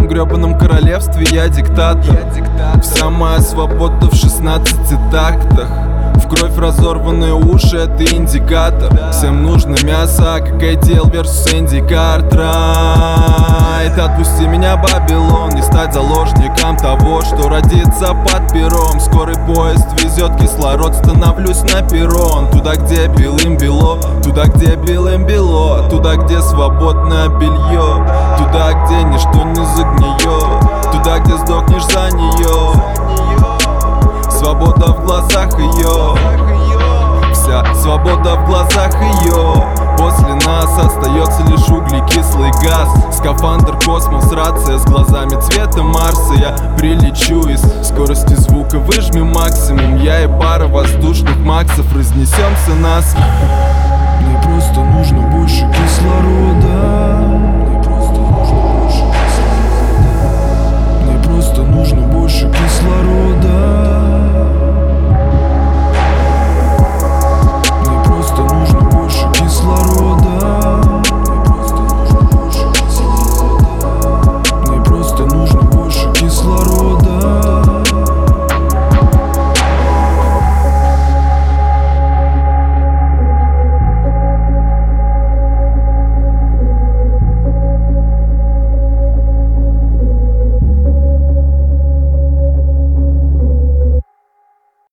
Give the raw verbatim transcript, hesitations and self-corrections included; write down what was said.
этом гребаном королевстве я диктатор. Вся моя свобода в шестнадцати тактах. В кровь разорванные уши, это индикатор. Всем нужно мясо, как эй ди эл versus Энди Картрайт. Отпусти меня, Бабилон, не стать заложником того, что родится под пером. Скорый поезд везет кислород, становлюсь на перрон. Туда, где белым бело, туда, где белым бело, туда, где свободное белье, туда, где ничто не загниет, туда, где сдохнешь за нее. Свобода в глазах ее, вся свобода в глазах ее. После нас остается лишь углекислый газ. Скафандр, космос, рация с глазами цвета Марса. Я прилечу и с скоростью звука выжми максимум. Я и пара воздушных максов разнесемся нас. Мне просто нужно больше кислорода.